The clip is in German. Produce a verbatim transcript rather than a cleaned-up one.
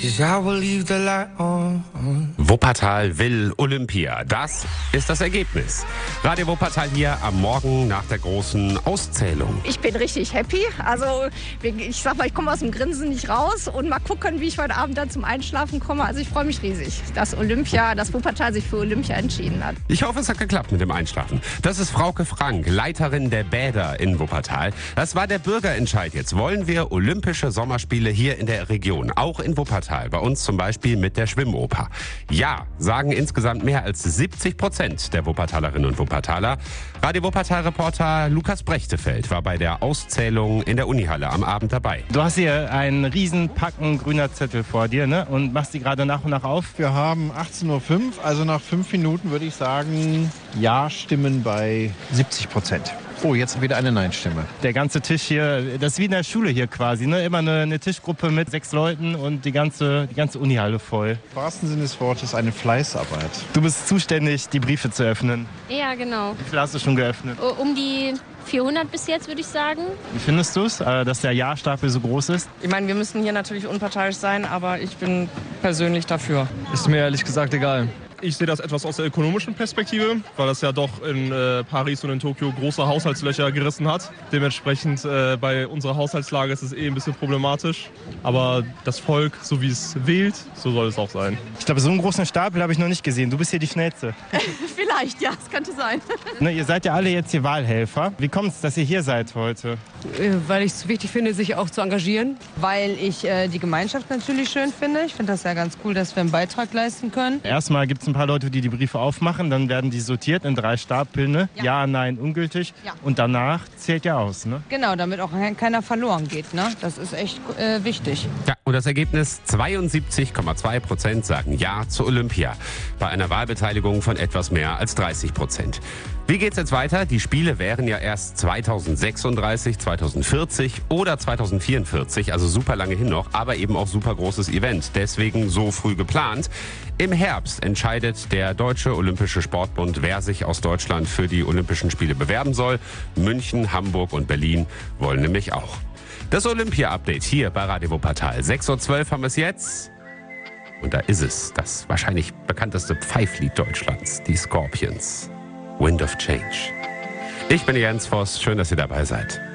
Wuppertal will Olympia. Das ist das Ergebnis. Radio Wuppertal hier am Morgen nach der großen Auszählung. Ich bin richtig happy. Also ich sag mal, ich komme aus dem Grinsen nicht raus und mal gucken, wie ich heute Abend dann zum Einschlafen komme. Also ich freue mich riesig, dass Olympia, dass Wuppertal sich für Olympia entschieden hat. Ich hoffe, es hat geklappt mit dem Einschlafen. Das ist Frauke Frank, Leiterin der Bäder in Wuppertal. Das war der Bürgerentscheid jetzt. Wollen wir Olympische Sommerspiele hier in der Region, auch in Wuppertal, bei uns zum Beispiel mit der Schwimmoper? Ja, sagen insgesamt mehr als siebzig Prozent der Wuppertalerinnen und Wuppertaler. Radio Wuppertal-Reporter Lukas Brechtefeld war bei der Auszählung in der Unihalle am Abend dabei. Du hast hier einen riesen Packen grüner Zettel vor dir, ne? Und machst die gerade nach und nach auf. Wir haben achtzehn Uhr fünf, also nach fünf Minuten würde ich sagen, Ja-Stimmen bei siebzig Prozent. Oh, jetzt wieder eine Nein-Stimme. Der ganze Tisch hier, das ist wie in der Schule hier quasi, ne? Immer eine, eine Tischgruppe mit sechs Leuten und die ganze, die ganze Unihalle voll. Im wahrsten Sinne des Wortes eine Fleißarbeit. Du bist zuständig, die Briefe zu öffnen. Ja, genau. Wie viel hast du schon geöffnet? Um die vierhundert bis jetzt, würde ich sagen. Wie findest du es, dass der Ja-Stapel so groß ist? Ich meine, wir müssen hier natürlich unparteiisch sein, aber ich bin persönlich dafür. Ist mir ehrlich gesagt egal. Ich sehe das etwas aus der ökonomischen Perspektive, weil das ja doch in äh, Paris und in Tokio große Haushaltslöcher gerissen hat. Dementsprechend äh, bei unserer Haushaltslage ist es eh ein bisschen problematisch. Aber das Volk, so wie es wählt, so soll es auch sein. Ich glaube, so einen großen Stapel habe ich noch nicht gesehen. Du bist hier die Schnellste. Vielleicht, ja, es könnte sein. Ne, ihr seid ja alle jetzt hier Wahlhelfer. Wie kommt es, dass ihr hier seid heute? Weil ich es wichtig finde, sich auch zu engagieren. Weil ich äh, die Gemeinschaft natürlich schön finde. Ich finde das ja ganz cool, dass wir einen Beitrag leisten können. Erstmal gibt es ein paar Leute, die die Briefe aufmachen. Dann werden die sortiert in drei Stapeln. Ne? Ja. ja, nein, ungültig. Ja. Und danach zählt ja aus. Ne? Genau, damit auch keiner verloren geht. Ne? Das ist echt äh, wichtig. Ja, und das Ergebnis: zweiundsiebzig Komma zwei Prozent sagen Ja zu Olympia. Bei einer Wahlbeteiligung von etwas mehr als dreißig Prozent. Wie geht's jetzt weiter? Die Spiele wären ja erst zweitausendsechsunddreißig, zweitausendvierzig oder zweitausendvierundvierzig, also super lange hin noch, aber eben auch super großes Event. Deswegen so früh geplant. Im Herbst entscheidet der Deutsche Olympische Sportbund, wer sich aus Deutschland für die Olympischen Spiele bewerben soll. München, Hamburg und Berlin wollen nämlich auch. Das Olympia-Update hier bei Radio Wuppertal. sechs Uhr zwölf haben wir es jetzt. Und da ist es, das wahrscheinlich bekannteste Pfeiflied Deutschlands, die Scorpions. Wind of Change. Ich bin Jens Voss, schön, dass ihr dabei seid.